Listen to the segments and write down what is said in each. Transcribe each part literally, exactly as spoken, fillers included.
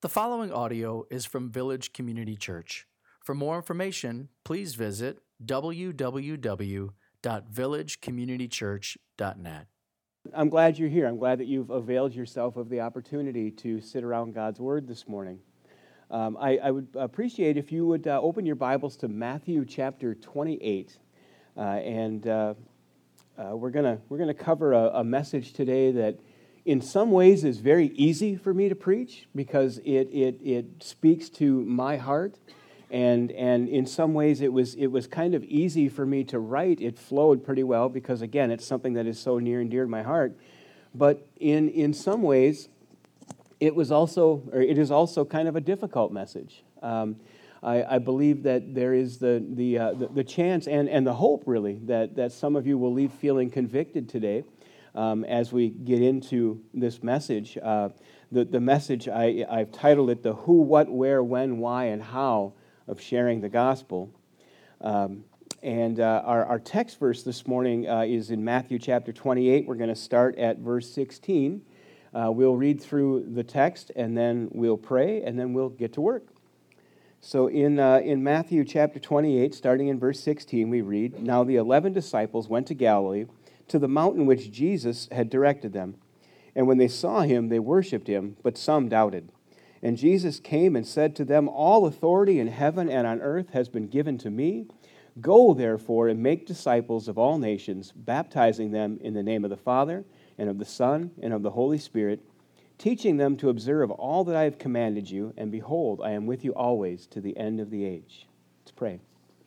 The following audio is from Village Community Church. For more information, please visit w w w dot village community church dot net. I'm glad you're here. I'm glad that you've availed yourself of the opportunity to sit around God's Word this morning. Um, I, I would appreciate if you would uh, open your Bibles to Matthew chapter twenty-eight, uh, and uh, uh, we're gonna we're gonna cover a, a message today that, in some ways, is very easy for me to preach because it it it speaks to my heart, and and in some ways it was it was kind of easy for me to write. It flowed pretty well because, again, it's something that is so near and dear to my heart. But in in some ways, it was also or it is also kind of a difficult message. Um, I, I believe that there is the the, uh, the the chance and and the hope really that that some of you will leave feeling convicted today. Um, as we get into this message, uh, the, the message, I, I've titled it, The Who, What, Where, When, Why, and How of Sharing the Gospel. Um, and uh, our, our text verse this morning uh, is in Matthew chapter twenty-eight. We're going to start at verse sixteen. Uh, we'll read through the text, and then we'll pray, and then we'll get to work. So in, uh, in Matthew chapter twenty-eight, starting in verse sixteen, we read, Now the eleven disciples went to Galilee, to the mountain which Jesus had directed them. And when they saw him, they worshipped him, but some doubted. And Jesus came and said to them, All authority in heaven and on earth has been given to me. Go, therefore, and make disciples of all nations, baptizing them in the name of the Father, and of the Son, and of the Holy Spirit, teaching them to observe all that I have commanded you, and behold, I am with you always to the end of the age. Let's pray.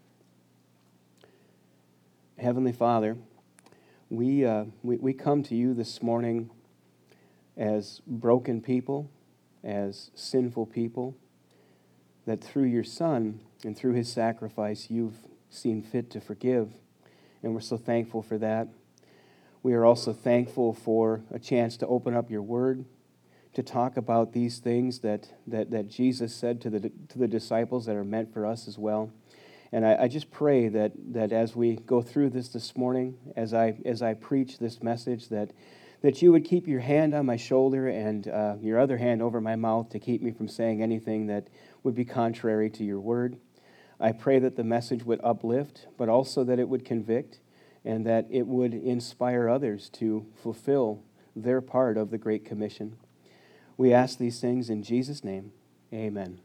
Heavenly Father, We, uh, we we come to you this morning as broken people, as sinful people, that through your Son and through his sacrifice you've seen fit to forgive, and we're so thankful for that. We are also thankful for a chance to open up your word, to talk about these things that, that, that Jesus said to the to the disciples that are meant for us as well. And I, I just pray that, that as we go through this this morning, as I as I preach this message, that that you would keep your hand on my shoulder and uh, your other hand over my mouth to keep me from saying anything that would be contrary to your word. I pray that the message would uplift, but also that it would convict, and that it would inspire others to fulfill their part of the Great Commission. We ask these things in Jesus' name. Amen.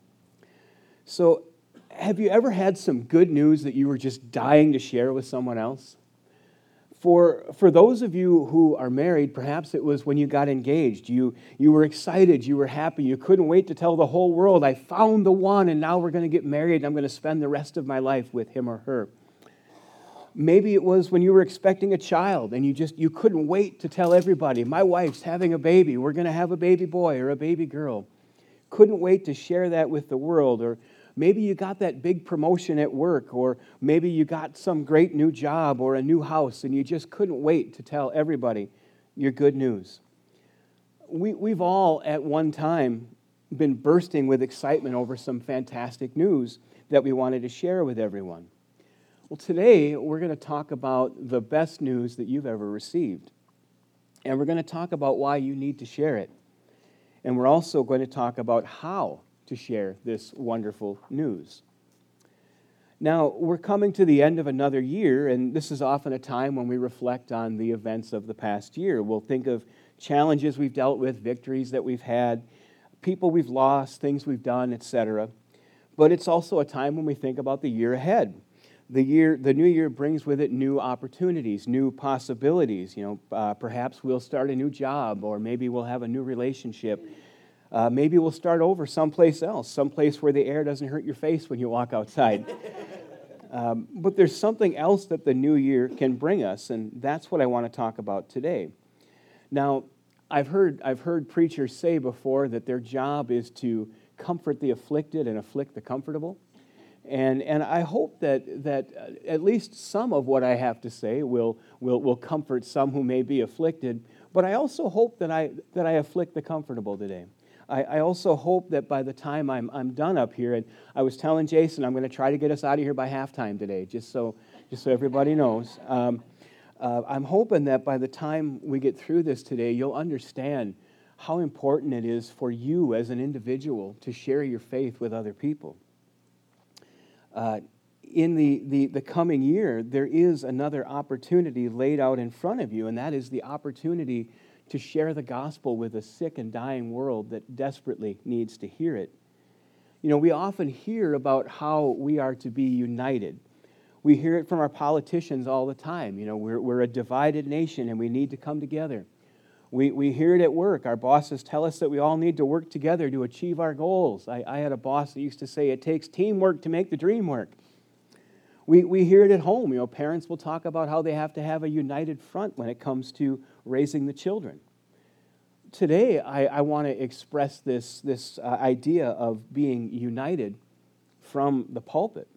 So, have you ever had some good news that you were just dying to share with someone else? For for those of you who are married, perhaps it was when you got engaged. You you were excited, you were happy, you couldn't wait to tell the whole world, I found the one and now we're going to get married and I'm going to spend the rest of my life with him or her. Maybe it was when you were expecting a child and you just you couldn't wait to tell everybody, my wife's having a baby, we're going to have a baby boy or a baby girl. Couldn't wait to share that with the world. Or maybe you got that big promotion at work, or maybe you got some great new job or a new house, and you just couldn't wait to tell everybody your good news. We, we've all, at one time, been bursting with excitement over some fantastic news that we wanted to share with everyone. Well, today, we're going to talk about the best news that you've ever received. And we're going to talk about why you need to share it. And we're also going to talk about how to share this wonderful news. Now, we're coming to the end of another year, and this is often a time when we reflect on the events of the past year. We'll think of challenges we've dealt with, victories that we've had, people we've lost, things we've done, et cetera. But it's also a time when we think about the year ahead. The year, the new year brings with it new opportunities, new possibilities. You know, uh, perhaps we'll start a new job, or maybe we'll have a new relationship. Uh, maybe we'll start over someplace else, someplace where the air doesn't hurt your face when you walk outside. um, but there's something else that the new year can bring us, and that's what I want to talk about today. Now, I've heard I've heard preachers say before that their job is to comfort the afflicted and afflict the comfortable. And and I hope that that at least some of what I have to say will will will comfort some who may be afflicted. But I also hope that I that I afflict the comfortable today. I, I also hope that by the time I'm I'm done up here, and I was telling Jason I'm going to try to get us out of here by halftime today, just so just so everybody knows. Um, uh, I'm hoping that by the time we get through this today, you'll understand how important it is for you as an individual to share your faith with other people. Uh, in the, the, the coming year, there is another opportunity laid out in front of you, and that is the opportunity to share the gospel with a sick and dying world that desperately needs to hear it. You know, we often hear about how we are to be united. We hear it from our politicians all the time. You know, we're, we're a divided nation and we need to come together. We, we hear it at work. Our bosses tell us that we all need to work together to achieve our goals. I, I had a boss that used to say, it takes teamwork to make the dream work. We, we hear it at home. You know, parents will talk about how they have to have a united front when it comes to raising the children. Today, I, I want to express this, this uh, idea of being united from the pulpit.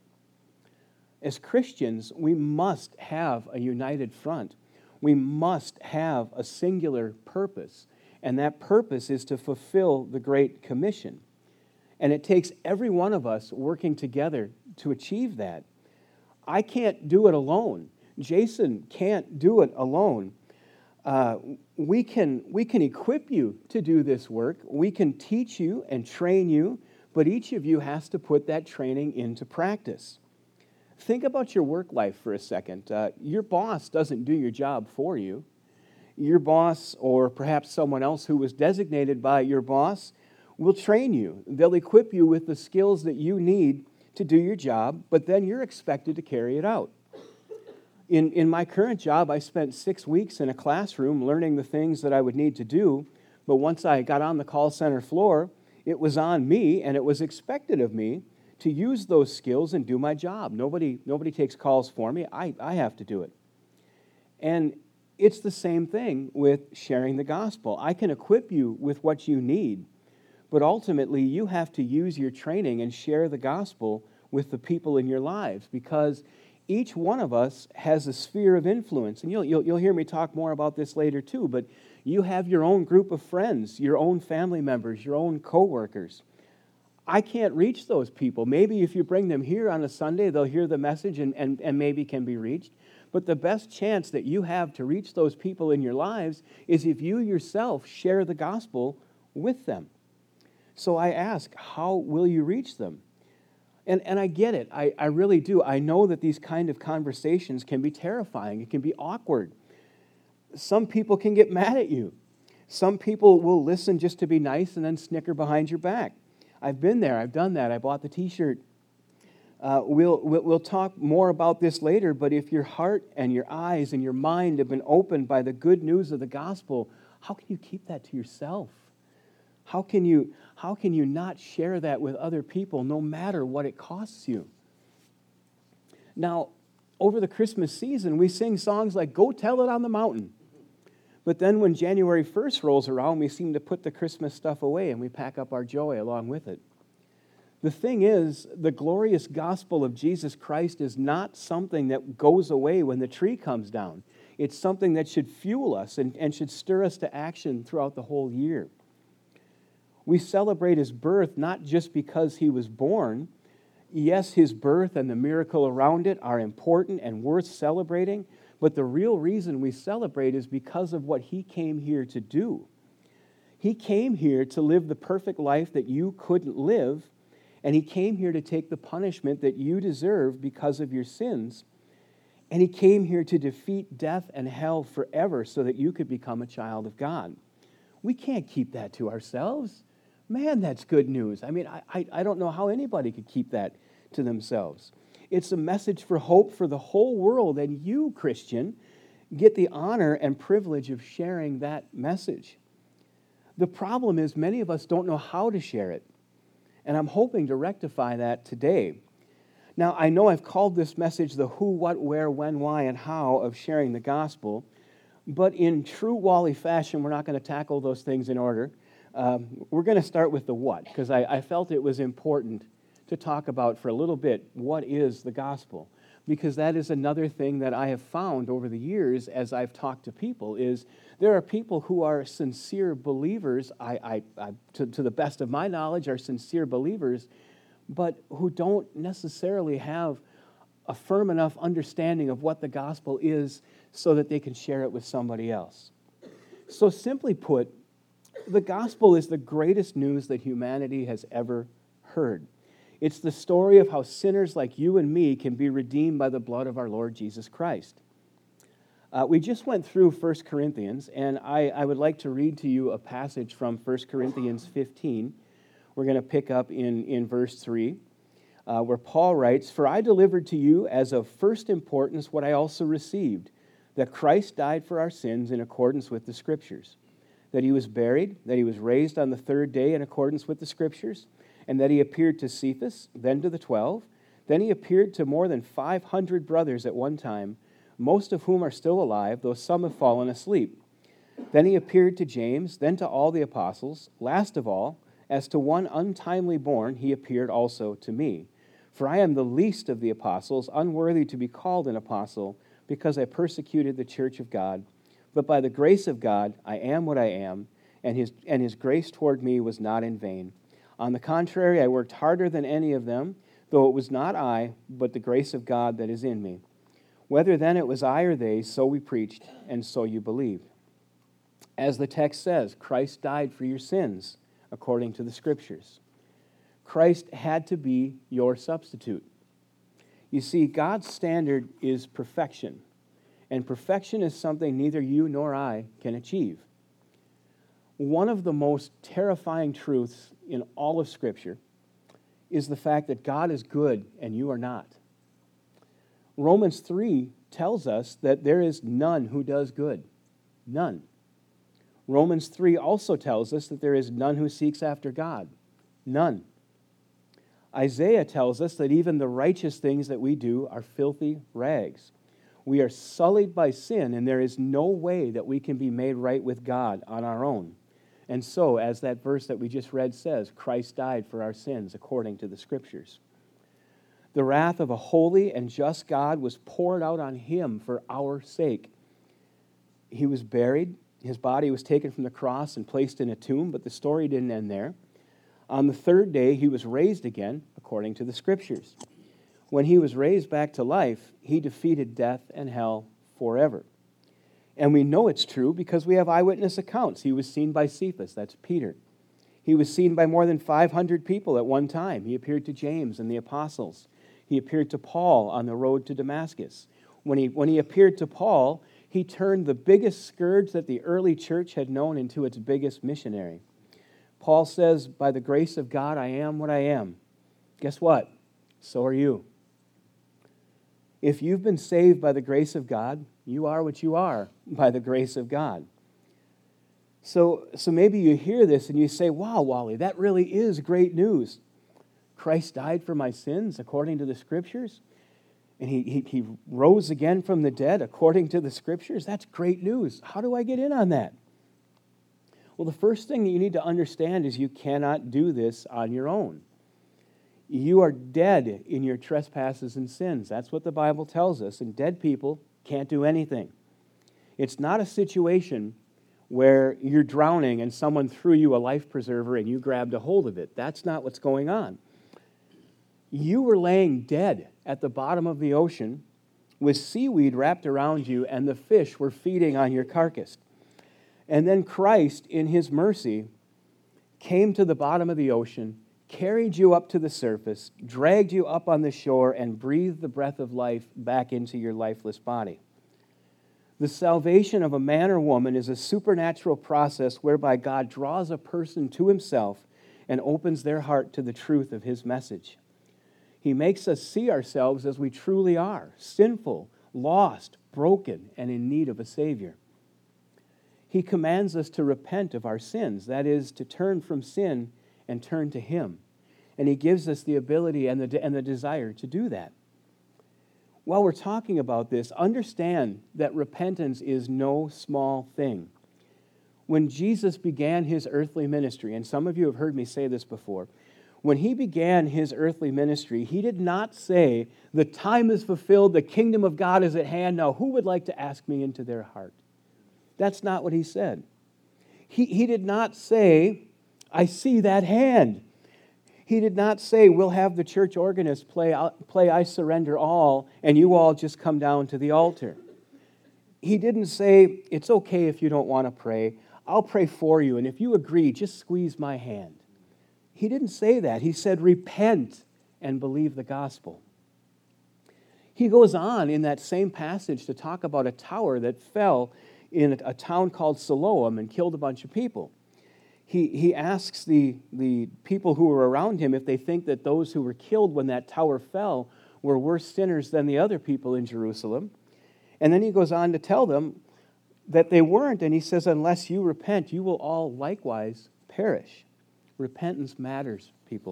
As Christians, we must have a united front. We must have a singular purpose, and that purpose is to fulfill the Great Commission. And it takes every one of us working together to achieve that. I can't do it alone. Jason can't do it alone. Uh, we can, we can equip you to do this work. We can teach you and train you, but each of you has to put that training into practice. Think about your work life for a second. Uh, your boss doesn't do your job for you. Your boss, or perhaps someone else who was designated by your boss, will train you. They'll equip you with the skills that you need to do your job, but then you're expected to carry it out. In, in my current job, I spent six weeks in a classroom learning the things that I would need to do, but once I got on the call center floor, it was on me and it was expected of me to use those skills and do my job. Nobody, nobody takes calls for me. I, I have to do it. And it's the same thing with sharing the gospel. I can equip you with what you need, but ultimately you have to use your training and share the gospel with the people in your lives, because each one of us has a sphere of influence. And you'll, you'll, you'll hear me talk more about this later too, but you have your own group of friends, your own family members, your own coworkers. I can't reach those people. Maybe if you bring them here on a Sunday, they'll hear the message and, and, and maybe can be reached. But the best chance that you have to reach those people in your lives is if you yourself share the gospel with them. So I ask, how will you reach them? And, and I get it. I, I really do. I know that these kind of conversations can be terrifying. It can be awkward. Some people can get mad at you. Some people will listen just to be nice and then snicker behind your back. I've been there. I've done that. I bought the t-shirt. Uh, we'll, we'll, we'll talk more about this later, but if your heart and your eyes and your mind have been opened by the good news of the gospel, how can you keep that to yourself? How can you, how can you not share that with other people no matter what it costs you? Now, over the Christmas season, we sing songs like Go Tell It on the Mountain. But then when January first rolls around, we seem to put the Christmas stuff away and we pack up our joy along with it. The thing is, the glorious gospel of Jesus Christ is not something that goes away when the tree comes down. It's something that should fuel us and, and should stir us to action throughout the whole year. We celebrate his birth not just because he was born. Yes, his birth and the miracle around it are important and worth celebrating, but the real reason we celebrate is because of what he came here to do. He came here to live the perfect life that you couldn't live, and he came here to take the punishment that you deserve because of your sins, and he came here to defeat death and hell forever so that you could become a child of God. We can't keep that to ourselves. Man, that's good news. I mean, I, I, I don't know how anybody could keep that to themselves. It's a message for hope for the whole world, and you, Christian, get the honor and privilege of sharing that message. The problem is many of us don't know how to share it, and I'm hoping to rectify that today. Now, I know I've called this message the who, what, where, when, why, and how of sharing the gospel, but in true Wally fashion, we're not going to tackle those things in order. Um, we're going to start with the what, because I, I felt it was important to talk about for a little bit what is the gospel, because that is another thing that I have found over the years as I've talked to people is there are people who are sincere believers, I, I, I to, to the best of my knowledge are sincere believers, but who don't necessarily have a firm enough understanding of what the gospel is so that they can share it with somebody else. So simply put, The gospel is the greatest news that humanity has ever heard. It's the story of how sinners like you and me can be redeemed by the blood of our Lord Jesus Christ. Uh, we just went through First Corinthians, and I, I would like to read to you a passage from First Corinthians fifteen. We're going to pick up in, in verse three, uh, where Paul writes, "For I delivered to you as of first importance what I also received, that Christ died for our sins in accordance with the Scriptures, that he was buried, that he was raised on the third day in accordance with the Scriptures, and that he appeared to Cephas, then to the twelve. Then he appeared to more than five hundred brothers at one time, most of whom are still alive, though some have fallen asleep. Then he appeared to James, then to all the apostles. Last of all, as to one untimely born, he appeared also to me. For I am the least of the apostles, unworthy to be called an apostle, because I persecuted the church of God. But by the grace of God, I am what I am, and his, and his grace toward me was not in vain. On the contrary, I worked harder than any of them, though it was not I, but the grace of God that is in me. Whether then it was I or they, so we preached, and so you believed. As the text says, Christ died for your sins, according to the Scriptures. Christ had to be your substitute. You see, God's standard is perfection, and perfection is something neither you nor I can achieve. One of the most terrifying truths in all of Scripture is the fact that God is good and you are not. Romans three tells us that there is none who does good. None. Romans three also tells us that there is none who seeks after God. None. Isaiah tells us that even the righteous things that we do are filthy rags. We are sullied by sin, and there is no way that we can be made right with God on our own. And so, as that verse that we just read says, Christ died for our sins according to the Scriptures. The wrath of a holy and just God was poured out on him for our sake. He was buried. His body was taken from the cross and placed in a tomb, but the story didn't end there. On the third day, he was raised again, according to the Scriptures. When he was raised back to life, he defeated death and hell forever. And we know it's true because we have eyewitness accounts. He was seen by Cephas, that's Peter. He was seen by more than five hundred people at one time. He appeared to James and the apostles. He appeared to Paul on the road to Damascus. When he, when he appeared to Paul, he turned the biggest scourge that the early church had known into its biggest missionary. Paul says, by the grace of God, I am what I am. Guess what? So are you. If you've been saved by the grace of God, you are what you are by the grace of God. So, so maybe you hear this and you say, wow, Wally, that really is great news. Christ died for my sins according to the Scriptures, and he, he, he rose again from the dead according to the Scriptures. That's great news. How do I get in on that? Well, the first thing that you need to understand is you cannot do this on your own. You are dead in your trespasses and sins. That's what the Bible tells us, and dead people can't do anything. It's not a situation where you're drowning and someone threw you a life preserver and you grabbed a hold of it. That's not what's going on. You were laying dead at the bottom of the ocean with seaweed wrapped around you, and the fish were feeding on your carcass. And then Christ, in his mercy, came to the bottom of the ocean, carried you up to the surface, dragged you up on the shore, and breathed the breath of life back into your lifeless body. The salvation of a man or woman is a supernatural process whereby God draws a person to himself and opens their heart to the truth of his message. He makes us see ourselves as we truly are, sinful, lost, broken, and in need of a Savior. He commands us to repent of our sins, that is, to turn from sin and turn to him. And he gives us the ability and the, and the desire to do that. While we're talking about this, understand that repentance is no small thing. When Jesus began his earthly ministry, and some of you have heard me say this before, when he began his earthly ministry, he did not say, the time is fulfilled, the kingdom of God is at hand, now who would like to ask me into their heart? That's not what he said. He, he did not say, I see that hand. He did not say, we'll have the church organist play, play I Surrender All, and you all just come down to the altar. He didn't say, it's okay if you don't want to pray. I'll pray for you, and if you agree, just squeeze my hand. He didn't say that. He said, repent and believe the gospel. He goes on in that same passage to talk about a tower that fell in a town called Siloam and killed a bunch of people. He, he asks the, the people who were around him if they think that those who were killed when that tower fell were worse sinners than the other people in Jerusalem. And then he goes on to tell them that they weren't, and he says, unless you repent, you will all likewise perish. Repentance matters, people.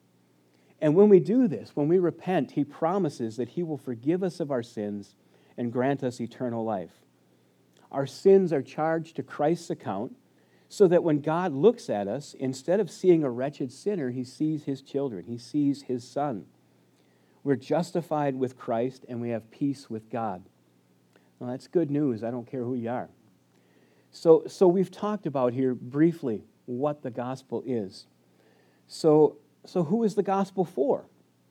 And when we do this, when we repent, he promises that he will forgive us of our sins and grant us eternal life. Our sins are charged to Christ's account so that when God looks at us, instead of seeing a wretched sinner, he sees his children. He sees his son. We're justified with Christ and we have peace with God. Well, that's good news. I don't care who you are. So, so we've talked about here briefly what the gospel is. So, so who is the gospel for?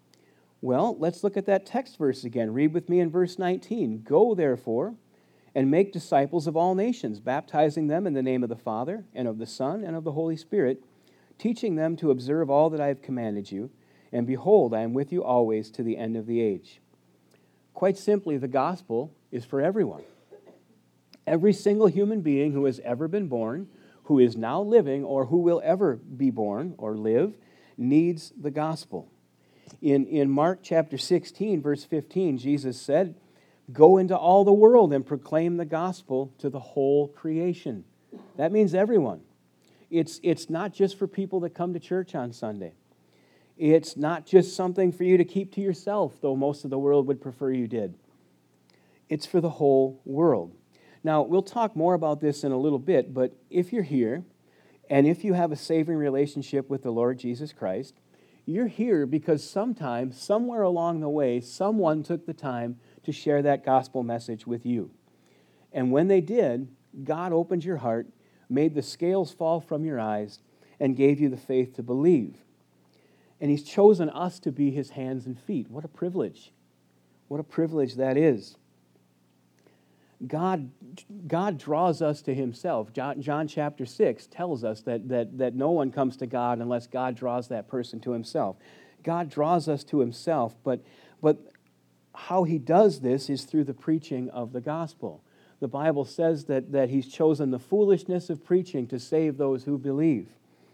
Well, let's look at that text verse again. Read with me in verse nineteen. Go, therefore, and make disciples of all nations, baptizing them in the name of the Father, and of the Son, and of the Holy Spirit, teaching them to observe all that I have commanded you. And behold, I am with you always to the end of the age. Quite simply, the gospel is for everyone. Every single human being who has ever been born, who is now living, or who will ever be born or live, needs the gospel. In, in Mark chapter sixteen, verse fifteen, Jesus said, go into all the world and proclaim the gospel to the whole creation. That means everyone. It's, it's not just for people that come to church on Sunday. It's not just something for you to keep to yourself, though most of the world would prefer you did. It's for the whole world. Now, we'll talk more about this in a little bit, but if you're here, and if you have a saving relationship with the Lord Jesus Christ, you're here because sometime, somewhere along the way, someone took the time to share that gospel message with you. And when they did, God opened your heart, made the scales fall from your eyes, and gave you the faith to believe. And he's chosen us to be his hands and feet. What a privilege. What a privilege that is. God, God draws us to himself. John, John chapter six tells us that, that, that no one comes to God unless God draws that person to himself. God draws us to himself, but, but how he does this is through the preaching of the gospel. The Bible says that, that he's chosen the foolishness of preaching to save those who believe.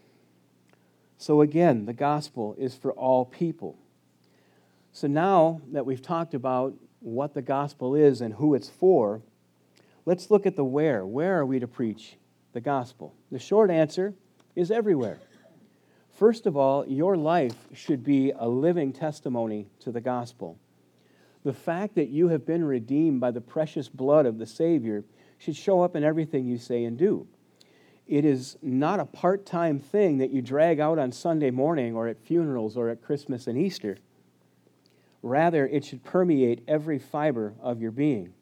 So again, the gospel is for all people. So now that we've talked about what the gospel is and who it's for, let's look at the where. Where are we to preach the gospel? The short answer is everywhere. First of all, your life should be a living testimony to the gospel. The fact that you have been redeemed by the precious blood of the Savior should show up in everything you say and do. It is not a part-time thing that you drag out on Sunday morning or at funerals or at Christmas and Easter. Rather, it should permeate every fiber of your being.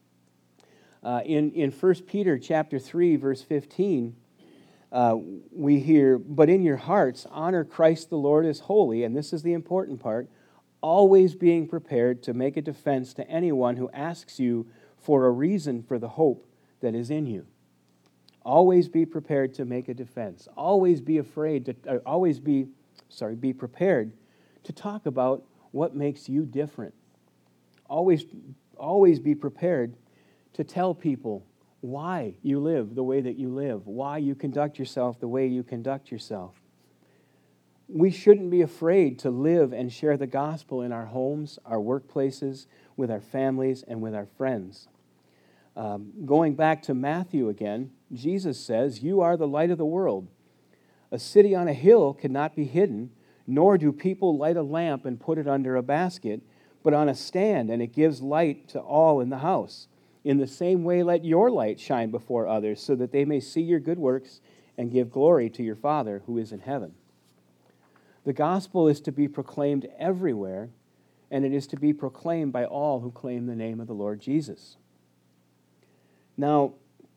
Uh, in, in First Peter chapter three, verse fifteen, uh, we hear, but in your hearts honor Christ the Lord as holy, and this is the important part, always being prepared to make a defense to anyone who asks you for a reason for the hope that is in you. Always be prepared to make a defense. Always be afraid to, uh, always be, sorry, be prepared to talk about what makes you different. Always, always be prepared to tell people why you live the way that you live, why you conduct yourself the way you conduct yourself. We shouldn't be afraid to live and share the gospel in our homes, our workplaces, with our families, and with our friends. Um, going back to Matthew again, Jesus says, you are the light of the world. A city on a hill cannot be hidden, nor do people light a lamp and put it under a basket, but on a stand, and it gives light to all in the house. In the same way, let your light shine before others, so that they may see your good works and give glory to your Father who is in heaven. The gospel is to be proclaimed everywhere, and it is to be proclaimed by all who claim the name of the Lord Jesus. Now,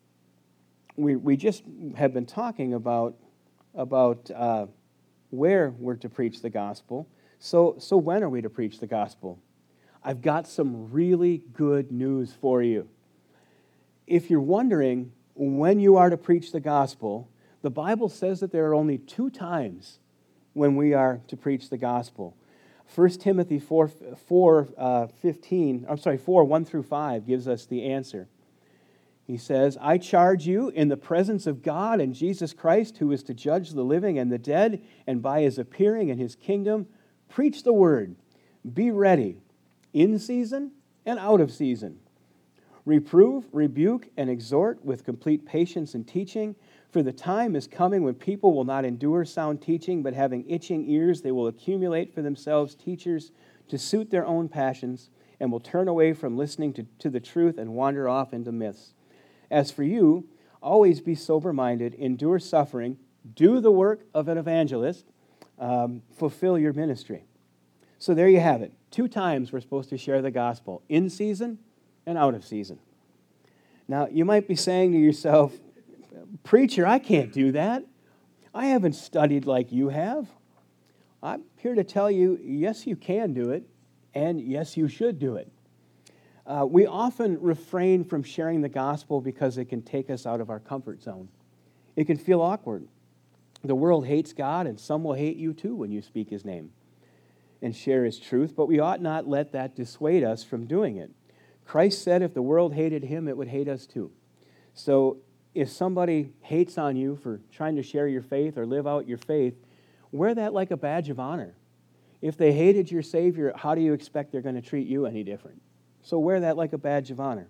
we we just have been talking about, about uh, where we're to preach the gospel. So, so when are we to preach the gospel? I've got some really good news for you. If you're wondering when you are to preach the gospel, the Bible says that there are only two times when we are to preach the gospel. First Timothy four, four uh, fifteen, I'm sorry, four, one through five gives us the answer. He says, I charge you in the presence of God and Jesus Christ, who is to judge the living and the dead, and by his appearing in his kingdom, preach the word. Be ready, in season and out of season. Reprove, rebuke, and exhort with complete patience and teaching, for the time is coming when people will not endure sound teaching, but having itching ears, they will accumulate for themselves teachers to suit their own passions, and will turn away from listening to, to the truth and wander off into myths. As for you, always be sober-minded, endure suffering, do the work of an evangelist, um, fulfill your ministry. So there you have it. Two times we're supposed to share the gospel, in season and out of season. Now, you might be saying to yourself, Preacher, I can't do that. I haven't studied like you have. I'm here to tell you, yes, you can do it, and yes, you should do it. Uh, we often refrain from sharing the gospel because it can take us out of our comfort zone. It can feel awkward. The world hates God, and some will hate you too when you speak his name and share his truth, but we ought not let that dissuade us from doing it. Christ said if the world hated him, it would hate us too. So if somebody hates on you for trying to share your faith or live out your faith, wear that like a badge of honor. If they hated your Savior, how do you expect they're going to treat you any different? So wear that like a badge of honor.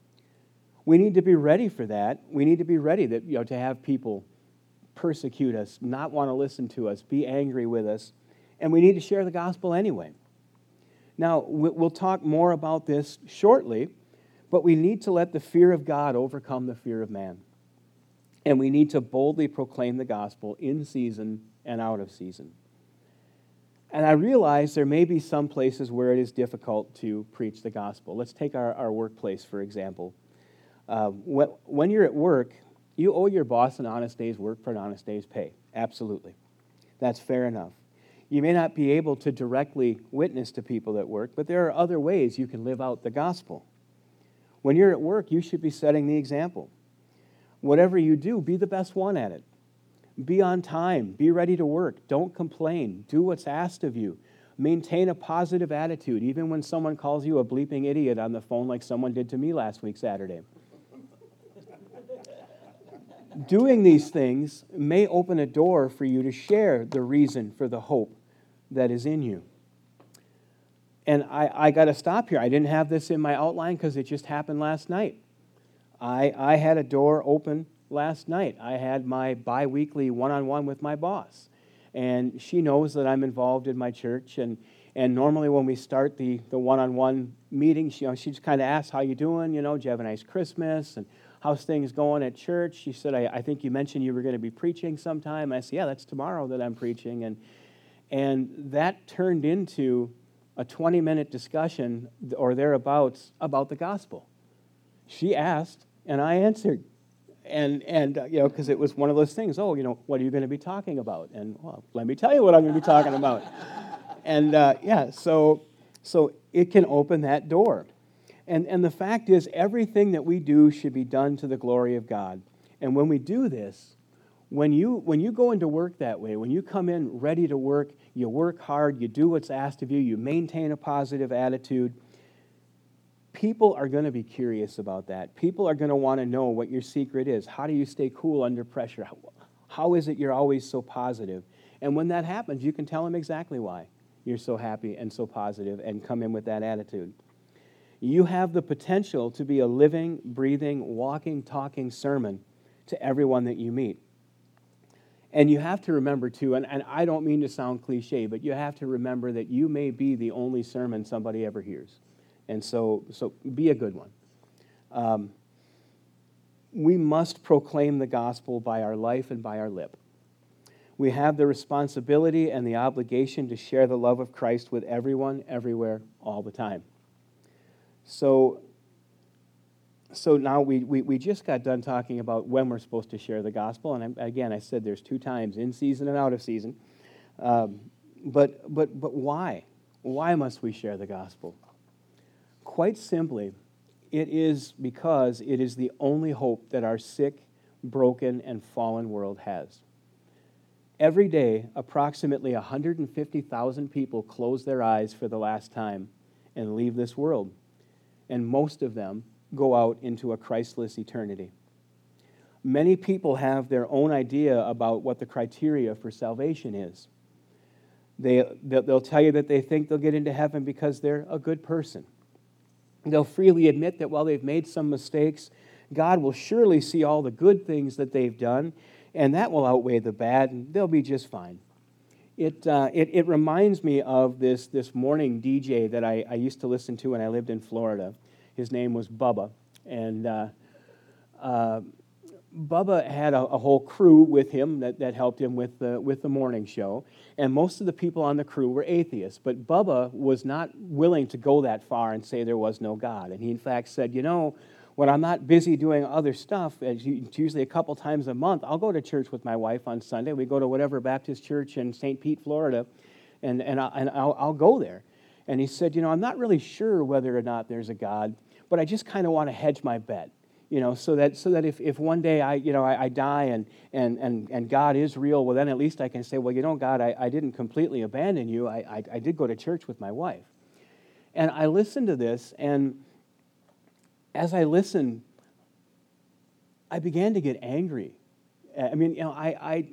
We need to be ready for that. We need to be ready that, you know, to have people persecute us, not want to listen to us, be angry with us, and we need to share the gospel anyway. Now, we'll talk more about this shortly, but we need to let the fear of God overcome the fear of man. And we need to boldly proclaim the gospel in season and out of season. And I realize there may be some places where it is difficult to preach the gospel. Let's take our, our workplace, for example. Uh, when, when you're at work, you owe your boss an honest day's work for an honest day's pay. Absolutely. That's fair enough. You may not be able to directly witness to people at work, but there are other ways you can live out the gospel. When you're at work, you should be setting the example. Whatever you do, be the best one at it. Be on time. Be ready to work. Don't complain. Do what's asked of you. Maintain a positive attitude, even when someone calls you a bleeping idiot on the phone like someone did to me last week, Saturday. Doing these things may open a door for you to share the reason for the hope that is in you. And I, I got to stop here. I didn't have this in my outline because it just happened last night. I, I had a door open last night. I had my bi-weekly one-on-one with my boss. And she knows that I'm involved in my church. And, and normally when we start the, the one-on-one meeting, she, you know, she just kind of asks, how you doing? You know, did you have a nice Christmas? And how's things going at church? She said, I, I think you mentioned you were going to be preaching sometime. I said, yeah, that's tomorrow that I'm preaching. And, and that turned into a twenty-minute discussion or thereabouts about the gospel. She asked, and I answered. And, and uh, you know, because it was one of those things, oh, you know, what are you going to be talking about? And, well, let me tell you what I'm going to be talking about. And, uh, yeah, so so it can open that door. And, and the fact is, everything that we do should be done to the glory of God. And when we do this, when you when you go into work that way, when you come in ready to work, you work hard, you do what's asked of you, you maintain a positive attitude, people are going to be curious about that. People are going to want to know what your secret is. How do you stay cool under pressure? How, how is it you're always so positive? And when that happens, you can tell them exactly why you're so happy and so positive and come in with that attitude. You have the potential to be a living, breathing, walking, talking sermon to everyone that you meet. And you have to remember, too, and, and I don't mean to sound cliche, but you have to remember that you may be the only sermon somebody ever hears. And so, so be a good one. Um, we must proclaim the gospel by our life and by our lip. We have the responsibility and the obligation to share the love of Christ with everyone, everywhere, all the time. So, so now we, we, we just got done talking about when we're supposed to share the gospel. And I, again, I said there's two times, in season and out of season. Um, but, but, but why? Why must we share the gospel? Quite simply, It is because it is the only hope that our sick, broken, and fallen world has. Every day, approximately one hundred fifty thousand people close their eyes for the last time and leave this world, and most of them go out into a Christless eternity. Many people have their own idea about what the criteria for salvation is. They, they'll tell you that they think they'll get into heaven because they're a good person. They'll freely admit that while they've made some mistakes, God will surely see all the good things that they've done, and that will outweigh the bad, and they'll be just fine. It, uh, it, it reminds me of this, this morning D J that I, I used to listen to when I lived in Florida. His name was Bubba, and uh, uh, Bubba had a, a whole crew with him that, that helped him with the, with the morning show, and most of the people on the crew were atheists, but Bubba was not willing to go that far and say there was no God, and he in fact said, you know, when I'm not busy doing other stuff, it's usually a couple times a month, I'll go to church with my wife on Sunday. We go to whatever Baptist church in Saint Pete, Florida, and, and, I, and I'll, I'll go there. And he said, you know, I'm not really sure whether or not there's a God, but I just kind of want to hedge my bet. You know, so that so that if, if one day I you know I, I die and, and, and, and God is real, well then at least I can say, well, you know, God, I, I didn't completely abandon you. I, I I did go to church with my wife. And I listened to this, and as I listened, I began to get angry. I mean, you know, I, I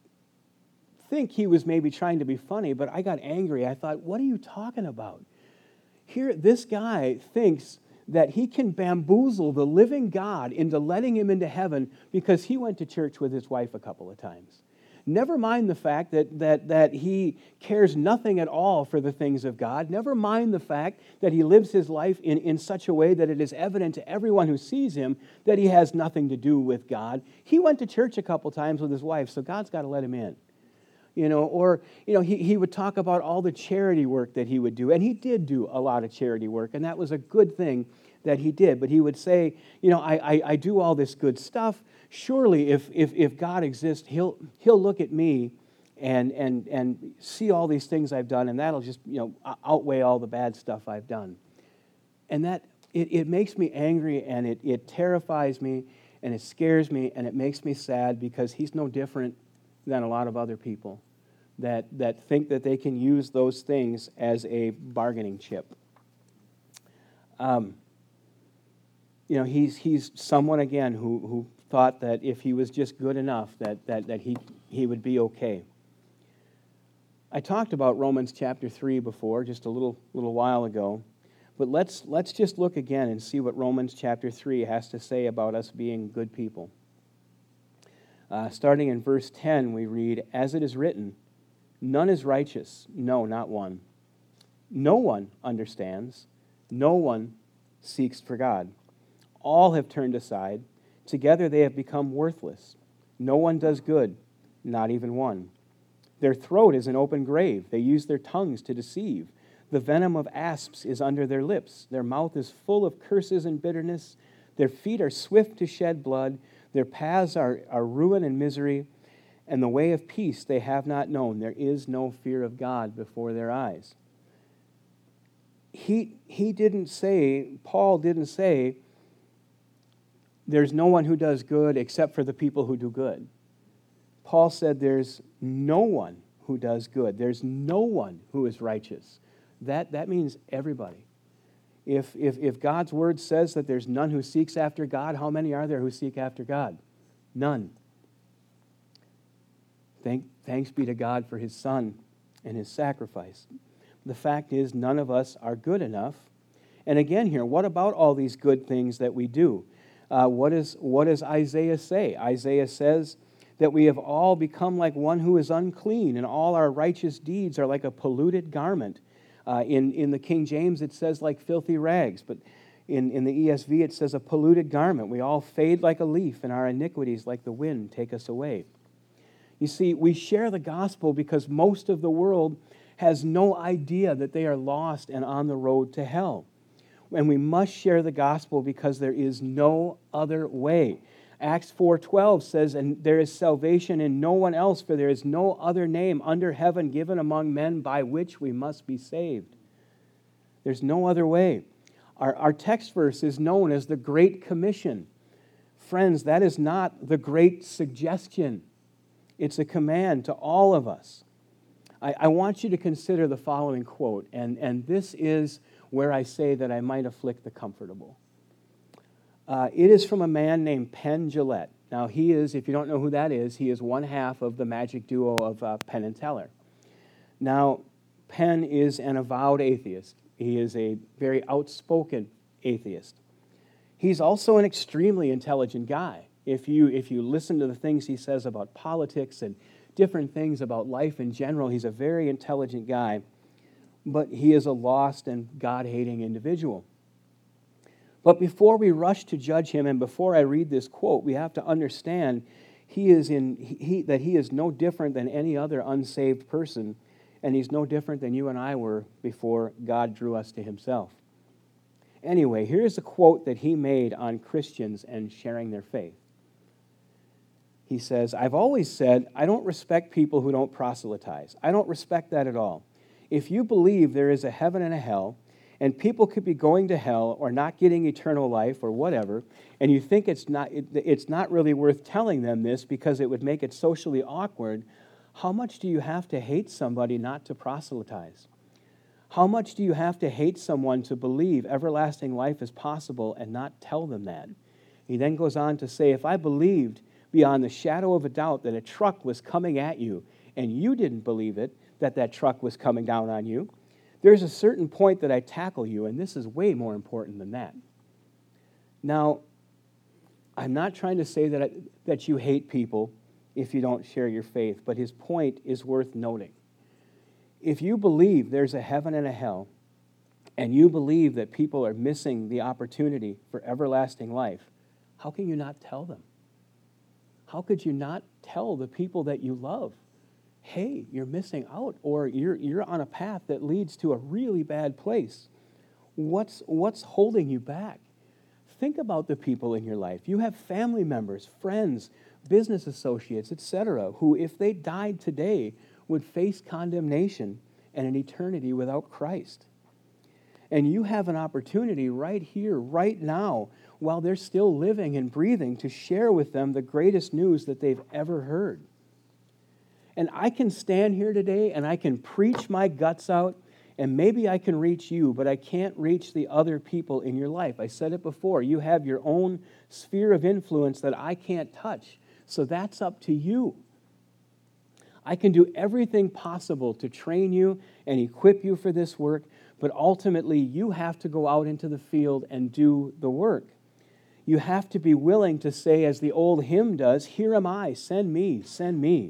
think he was maybe trying to be funny, but I got angry. I thought, what are you talking about? Here, this guy thinks that he can bamboozle the living God into letting him into heaven because he went to church with his wife a couple of times. Never mind the fact that, that, that he cares nothing at all for the things of God. Never mind the fact that he lives his life in, in such a way that it is evident to everyone who sees him that he has nothing to do with God. He went to church a couple times with his wife, so God's got to let him in. You know, or, you know, he, he would talk about all the charity work that he would do. And he did do a lot of charity work, and that was a good thing that he did. But he would say, you know, I, I, I do all this good stuff. Surely if, if, if God exists, he'll, he'll look at me and, and, and see all these things I've done, and that'll just, you know, outweigh all the bad stuff I've done. And that, it, it makes me angry, and it, it terrifies me, and it scares me, and it makes me sad because he's no different than a lot of other people that, that think that they can use those things as a bargaining chip. Um, you know, he's he's someone, again, who, who thought that if he was just good enough, that, that, that he, he would be okay. I talked about Romans chapter three before, just a little little while ago, but let's let's just look again and see what Romans chapter three has to say about us being good people. Uh, starting in verse ten, we read, "As it is written, none is righteous, no, not one. No one understands, no one seeks for God. All have turned aside, together they have become worthless. No one does good, not even one. Their throat is an open grave, they use their tongues to deceive. The venom of asps is under their lips, their mouth is full of curses and bitterness, their feet are swift to shed blood, their paths are, are ruin and misery, and the way of peace they have not known. There is no fear of God before their eyes." He, he didn't say, Paul didn't say, there's no one who does good except for the people who do good. Paul said there's no one who does good. There's no one who is righteous. That, that means everybody. If, if, if God's word says that there's none who seeks after God, how many are there who seek after God? None. Thank, thanks be to God for his Son and his sacrifice. The fact is, none of us are good enough. And again here, what about all these good things that we do? Uh, what, is, what does Isaiah say? Isaiah says that we have all become like one who is unclean, and all our righteous deeds are like a polluted garment. Uh, in, in the King James, it says like filthy rags, but in, in the E S V, it says a polluted garment. We all fade like a leaf, and our iniquities like the wind take us away. You see, we share the gospel because most of the world has no idea that they are lost and on the road to hell. And we must share the gospel because there is no other way. Acts four twelve says, "And there is salvation in no one else, for there is no other name under heaven given among men by which we must be saved." There's no other way. Our, our text verse is known as the Great Commission. Friends, that is not the Great Suggestion. It's a command to all of us. I, I want you to consider the following quote, and, and this is where I say that I might afflict the comfortable. Uh, it is from a man named Penn Jillette. Now, he is, if you don't know who that is, he is one half of the magic duo of uh, Penn and Teller. Now, Penn is an avowed atheist. He is a very outspoken atheist. He's also an extremely intelligent guy. If you, if you listen to the things he says about politics and different things about life in general, he's a very intelligent guy, but he is a lost and God-hating individual. But before we rush to judge him, and before I read this quote, we have to understand he is in, he, that he is no different than any other unsaved person, and he's no different than you and I were before God drew us to himself. Anyway, here's a quote that he made on Christians and sharing their faith. He says, "I've always said I don't respect people who don't proselytize. I don't respect that at all. If you believe there is a heaven and a hell, and people could be going to hell or not getting eternal life or whatever, and you think it's not it, it's not really worth telling them this because it would make it socially awkward, how much do you have to hate somebody not to proselytize? How much do you have to hate someone to believe everlasting life is possible and not tell them that?" He then goes on to say, "If I believed beyond the shadow of a doubt that a truck was coming at you and you didn't believe it, that that truck was coming down on you, there's a certain point that I tackle you, and this is way more important than that." Now, I'm not trying to say that, I, that you hate people if you don't share your faith, but his point is worth noting. If you believe there's a heaven and a hell, and you believe that people are missing the opportunity for everlasting life, how can you not tell them? How could you not tell the people that you love, hey, you're missing out, or you're you're on a path that leads to a really bad place? What's what's holding you back? Think about the people in your life. You have family members, friends, business associates, et cetera, who, if they died today, would face condemnation and an eternity without Christ. And you have an opportunity right here, right now, while they're still living and breathing, to share with them the greatest news that they've ever heard. And I can stand here today and I can preach my guts out, and maybe I can reach you, but I can't reach the other people in your life. I said it before, you have your own sphere of influence that I can't touch, so that's up to you. I can do everything possible to train you and equip you for this work, but ultimately you have to go out into the field and do the work. You have to be willing to say, as the old hymn does, "Here am I, send me, send me."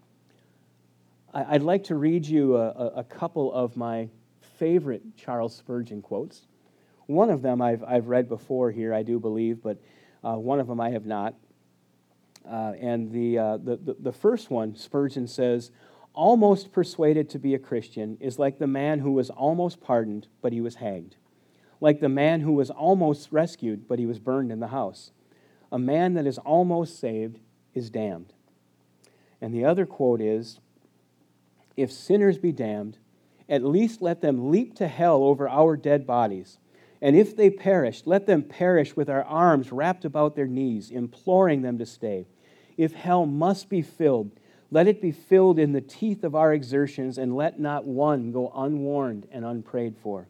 I'd like to read you a, a couple of my favorite Charles Spurgeon quotes. One of them I've, I've read before here, I do believe, but uh, one of them I have not. Uh, and the, uh, the, the the first one, Spurgeon says, "Almost persuaded to be a Christian is like the man who was almost pardoned, but he was hanged. Like the man who was almost rescued, but he was burned in the house. A man that is almost saved is damned." And the other quote is, "If sinners be damned, at least let them leap to hell over our dead bodies. And if they perish, let them perish with our arms wrapped about their knees, imploring them to stay. If hell must be filled, let it be filled in the teeth of our exertions, and let not one go unwarned and unprayed for."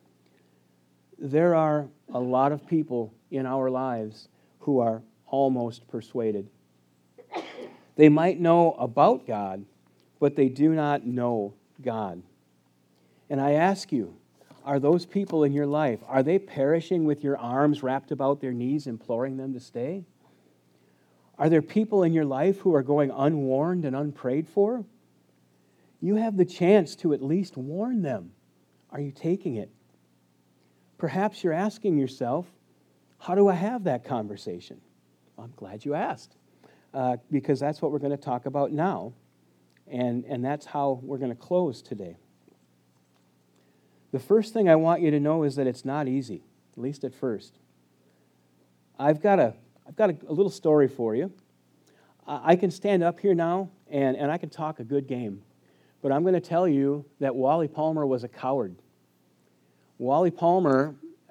There are a lot of people in our lives who are almost persuaded. They might know about God, but they do not know God. And I ask you, are those people in your life, are they perishing with your arms wrapped about their knees, imploring them to stay? Are there people in your life who are going unwarned and unprayed for? You have the chance to at least warn them. Are you taking it? Perhaps you're asking yourself, how do I have that conversation? Well, I'm glad you asked, uh, because that's what we're going to talk about now, and, and that's how we're going to close today. The first thing I want you to know is that it's not easy, at least at first. I've got a, I've got a, a little story for you. I can stand up here now, and, and I can talk a good game, but I'm going to tell you that Wally Palmer was a coward. Wally Palmer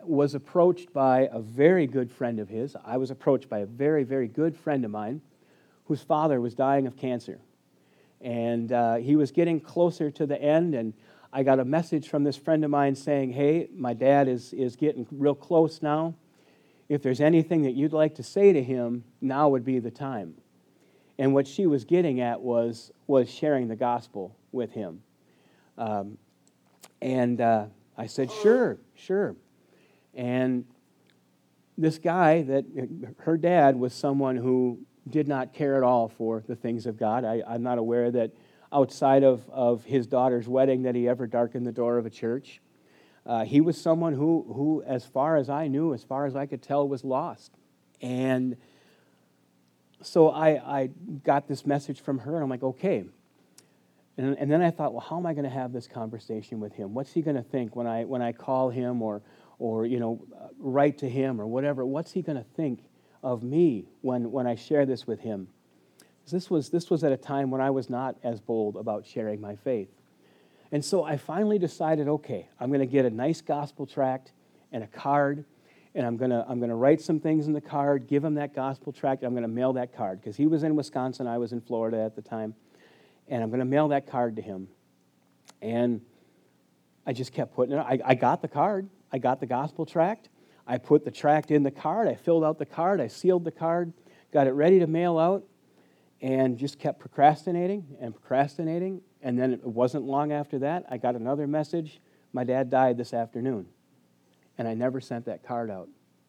was approached by a very good friend of his. I was approached by a very, very good friend of mine whose father was dying of cancer. And uh, he was getting closer to the end, and I got a message from this friend of mine saying, hey, my dad is, is getting real close now. If there's anything that you'd like to say to him, now would be the time. And what she was getting at was, was sharing the gospel with him. Um, and uh, I said, sure, sure. And this guy, that her dad was someone who did not care at all for the things of God. I, I'm not aware that outside of, of his daughter's wedding that he ever darkened the door of a church. Uh, he was someone who, who, as far as I knew, as far as I could tell, was lost. And so I, I got this message from her, and I'm like, okay. And, and then I thought, well, how am I going to have this conversation with him? What's he going to think when I when I call him or, or you know, write to him or whatever? What's he going to think of me when, when I share this with him? This was, this was at a time when I was not as bold about sharing my faith. And so I finally decided, okay, I'm going to get a nice gospel tract and a card, and I'm going to I'm going to write some things in the card, give him that gospel tract, and I'm going to mail that card, because he was in Wisconsin, I was in Florida at the time, and I'm going to mail that card to him. And I just kept putting it, I, I got the card, I got the gospel tract, I put the tract in the card, I filled out the card, I sealed the card, got it ready to mail out, and just kept procrastinating and procrastinating. And then it wasn't long after that, I got another message, my dad died this afternoon. And I never sent that card out.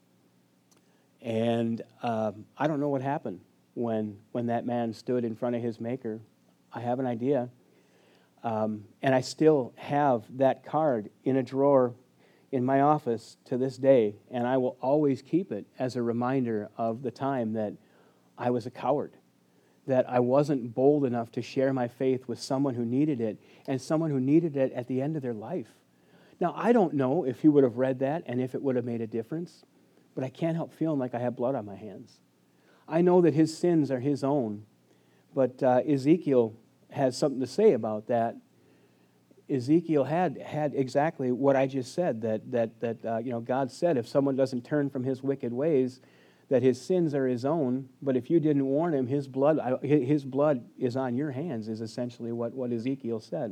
And um, I don't know what happened when, when that man stood in front of his maker. I have an idea. Um, and I still have that card in a drawer in my office to this day, and I will always keep it as a reminder of the time that I was a coward, that I wasn't bold enough to share my faith with someone who needed it, and someone who needed it at the end of their life. Now, I don't know if he would have read that and if it would have made a difference, but I can't help feeling like I have blood on my hands. I know that his sins are his own, but uh, Ezekiel has something to say about that. Ezekiel had had exactly what I just said, that that that uh, you know, God said if someone doesn't turn from his wicked ways, that his sins are his own, but if you didn't warn him, his blood his blood is on your hands, is essentially what, what Ezekiel said.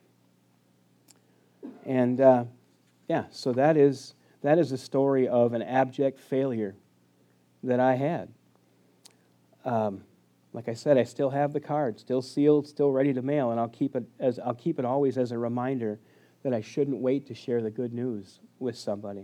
And uh, yeah, so that is that is a story of an abject failure that I had. Um, like I said, I still have the card, still sealed, still ready to mail, and I'll keep it as I'll keep it always as a reminder that I shouldn't wait to share the good news with somebody.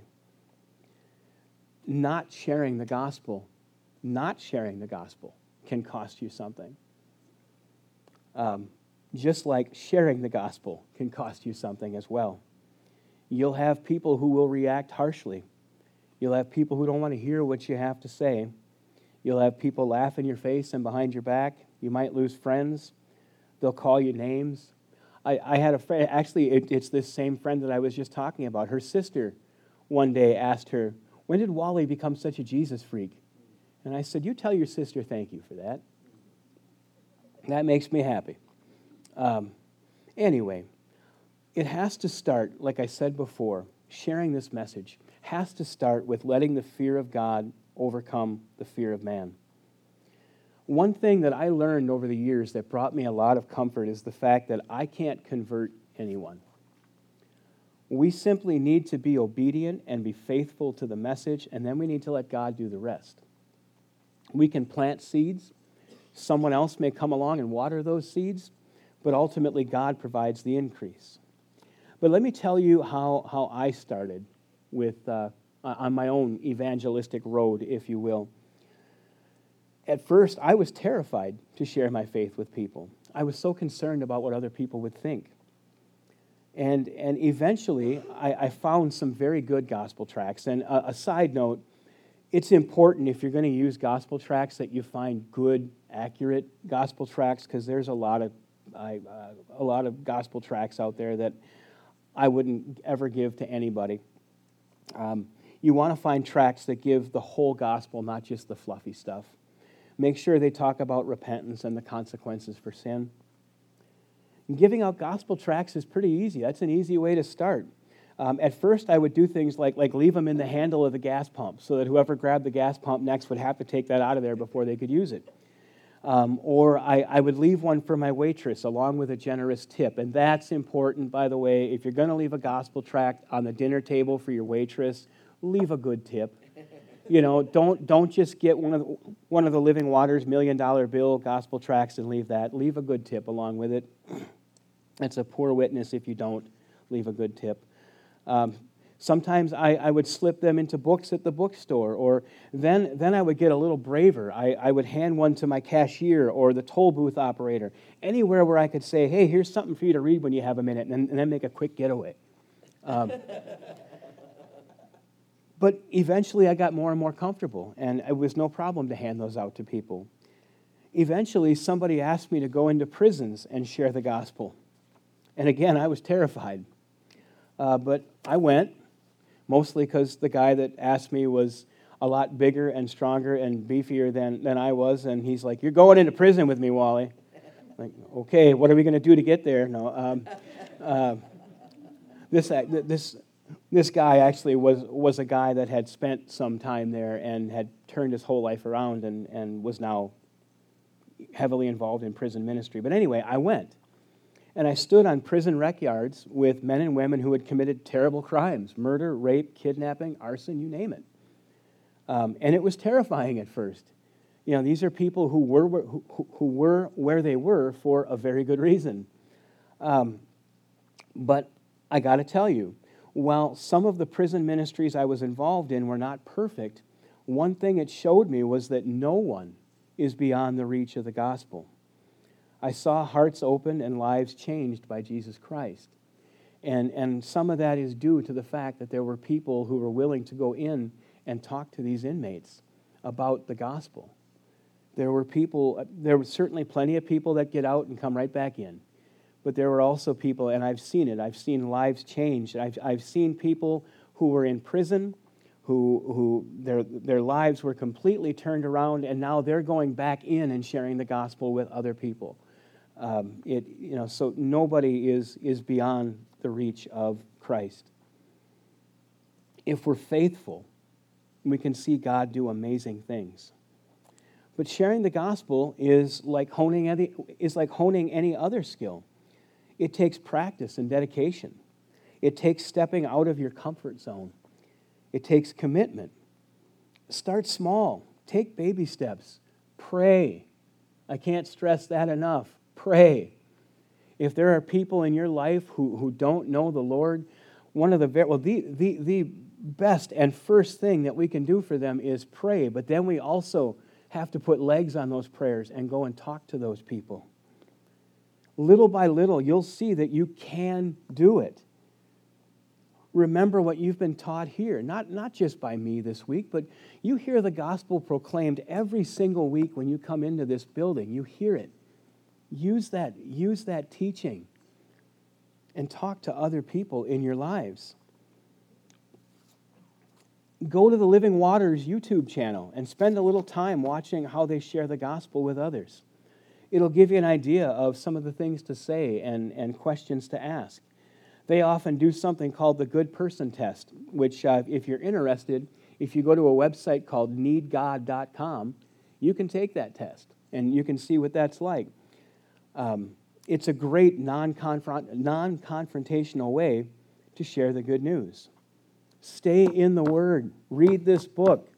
Not sharing the gospel, not sharing the gospel can cost you something. Um, just like sharing the gospel can cost you something as well. You'll have people who will react harshly. You'll have people who don't want to hear what you have to say. You'll have people laugh in your face and behind your back. You might lose friends. They'll call you names. I, I had a friend, actually, it, it's this same friend that I was just talking about. Her sister one day asked her, when did Wally become such a Jesus freak? And I said, you tell your sister thank you for that. That makes me happy. Um, anyway, it has to start, like I said before, sharing this message has to start with letting the fear of God overcome the fear of man. One thing that I learned over the years that brought me a lot of comfort is the fact that I can't convert anyone. We simply need to be obedient and be faithful to the message, and then we need to let God do the rest. We can plant seeds. Someone else may come along and water those seeds, but ultimately God provides the increase. But let me tell you how, how I started with uh, on my own evangelistic road, if you will. At first, I was terrified to share my faith with people. I was so concerned about what other people would think. And, and eventually, I, I found some very good gospel tracts. And a, a side note, it's important if you're going to use gospel tracts that you find good, accurate gospel tracts, because there's a lot of I, uh, a lot of gospel tracts out there that I wouldn't ever give to anybody. Um, you want to find tracts that give the whole gospel, not just the fluffy stuff. Make sure they talk about repentance and the consequences for sin. And giving out gospel tracts is pretty easy. That's an easy way to start. Um, at first, I would do things like, like leave them in the handle of the gas pump so that whoever grabbed the gas pump next would have to take that out of there before they could use it. Um, or I, I would leave one for my waitress along with a generous tip. And that's important, by the way. If you're going to leave a gospel tract on the dinner table for your waitress, leave a good tip. You know, don't don't just get one of the, one of the Living Waters million dollar bill gospel tracts and leave that. Leave a good tip along with it. It's a poor witness if you don't leave a good tip. Um, sometimes I, I would slip them into books at the bookstore, or then then I would get a little braver. I, I would hand one to my cashier or the toll booth operator, anywhere where I could say, hey, here's something for you to read when you have a minute, and then, and then make a quick getaway. Um, but eventually I got more and more comfortable, and it was no problem to hand those out to people. Eventually somebody asked me to go into prisons and share the gospel. And again, I was terrified. Uh, but I went, mostly because the guy that asked me was a lot bigger and stronger and beefier than, than I was, and he's like, you're going into prison with me, Wally. Like, okay, what are we going to do to get there? No, um, uh, this this this guy actually was was a guy that had spent some time there and had turned his whole life around and, and was now heavily involved in prison ministry. But anyway, I went. And I stood on prison rec yards with men and women who had committed terrible crimes, murder, rape, kidnapping, arson, you name it. Um, and it was terrifying at first. You know, these are people who were who, who were where they were for a very good reason. Um, but I got to tell you, while some of the prison ministries I was involved in were not perfect, one thing it showed me was that no one is beyond the reach of the gospel. I saw hearts opened and lives changed by Jesus Christ. And, and some of that is due to the fact that there were people who were willing to go in and talk to these inmates about the gospel. There were people, there were certainly plenty of people that get out and come right back in. But there were also people, and I've seen it, I've seen lives changed. I've, I've seen people who were in prison, who, who their, their lives were completely turned around, and now they're going back in and sharing the gospel with other people. Um, it, you know, so nobody is, is beyond the reach of Christ. If we're faithful, we can see God do amazing things. But sharing the gospel is like honing any, is like honing any other skill. It takes practice and dedication. It takes stepping out of your comfort zone. It takes commitment. Start small. Take baby steps. Pray. I can't stress that enough. Pray. If there are people in your life who, who don't know the Lord, one of the very, well, the, the, the best and first thing that we can do for them is pray. But then we also have to put legs on those prayers and go and talk to those people. Little by little, you'll see that you can do it. Remember what you've been taught here, not, not just by me this week, but you hear the gospel proclaimed every single week when you come into this building. You hear it. Use that, use that teaching and talk to other people in your lives. Go to the Living Waters YouTube channel and spend a little time watching how they share the gospel with others. It'll give you an idea of some of the things to say and, and questions to ask. They often do something called the Good Person Test, which uh, if you're interested, if you go to a website called need god dot com, you can take that test and you can see what that's like. Um, it's a great non-confront, non-confrontational way to share the good news. Stay in the Word. Read this book.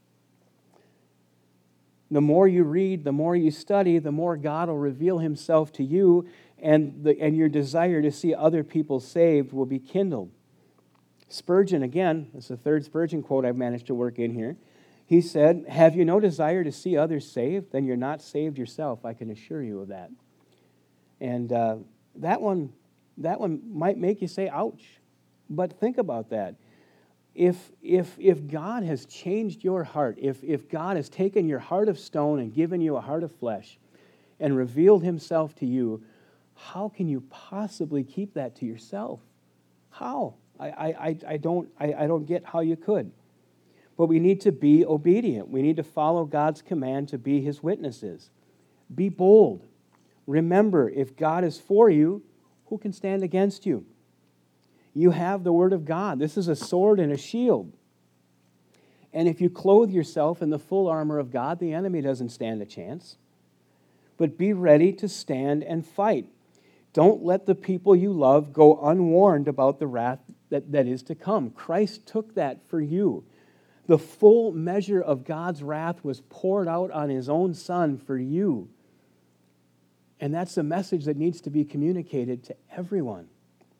The more you read, the more you study, the more God will reveal Himself to you, and, the, and your desire to see other people saved will be kindled. Spurgeon, again, that's the third Spurgeon quote I've managed to work in here. He said, "Have you no desire to see others saved? Then you're not saved yourself, I can assure you of that." And uh, that one, that one might make you say, ouch. But think about that. If, if, if God has changed your heart, if, if God has taken your heart of stone and given you a heart of flesh and revealed Himself to you, how can you possibly keep that to yourself? How? I, I, I, don't, I, I don't get how you could. But we need to be obedient. We need to follow God's command to be His witnesses. Be bold. Remember, if God is for you, who can stand against you? You have the Word of God. This is a sword and a shield. And if you clothe yourself in the full armor of God, the enemy doesn't stand a chance. But be ready to stand and fight. Don't let the people you love go unwarned about the wrath that, that is to come. Christ took that for you. The full measure of God's wrath was poured out on His own Son for you. And that's a message that needs to be communicated to everyone.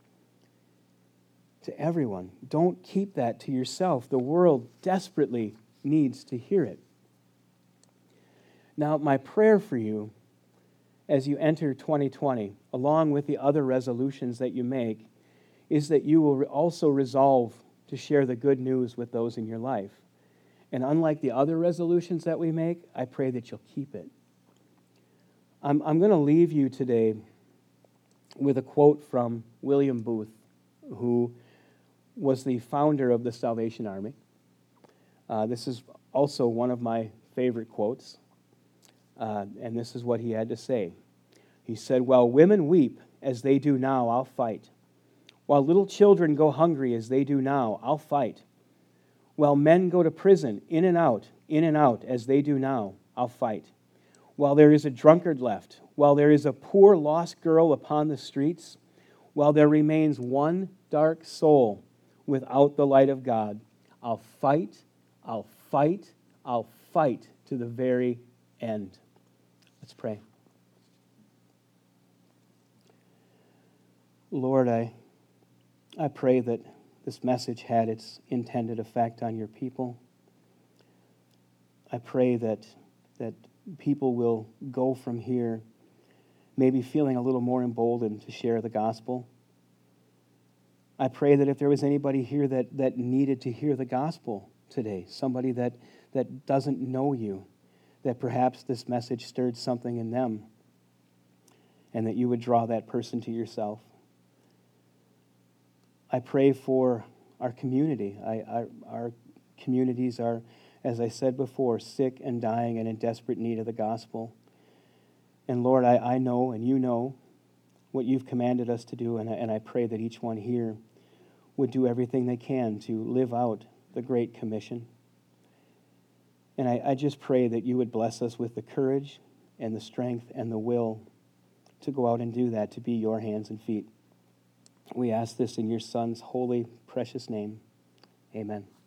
To everyone. Don't keep that to yourself. The world desperately needs to hear it. Now, my prayer for you as you enter twenty twenty, along with the other resolutions that you make, is that you will also resolve to share the good news with those in your life. And unlike the other resolutions that we make, I pray that you'll keep it. I'm, I'm going to leave you today with a quote from William Booth, who was the founder of the Salvation Army. Uh, this is also one of my favorite quotes, uh, and this is what he had to say. He said, "While women weep as they do now, I'll fight. While little children go hungry as they do now, I'll fight. While men go to prison, in and out, in and out, as they do now, I'll fight. While there is a drunkard left, while there is a poor lost girl upon the streets, while there remains one dark soul without the light of God, I'll fight, I'll fight, I'll fight to the very end." Let's pray. Lord, I, I pray that this message had its intended effect on your people. I pray that, that people will go from here maybe feeling a little more emboldened to share the gospel. I pray that if there was anybody here that, that needed to hear the gospel today, somebody that, that doesn't know you, that perhaps this message stirred something in them, and that you would draw that person to yourself. I pray for our community. I, our, our communities are, as I said before, sick and dying and in desperate need of the gospel. And Lord, I, I know and you know what you've commanded us to do, and I, and I pray that each one here would do everything they can to live out the Great Commission. And I, I just pray that you would bless us with the courage and the strength and the will to go out and do that, to be your hands and feet. We ask this in your Son's holy, precious name. Amen.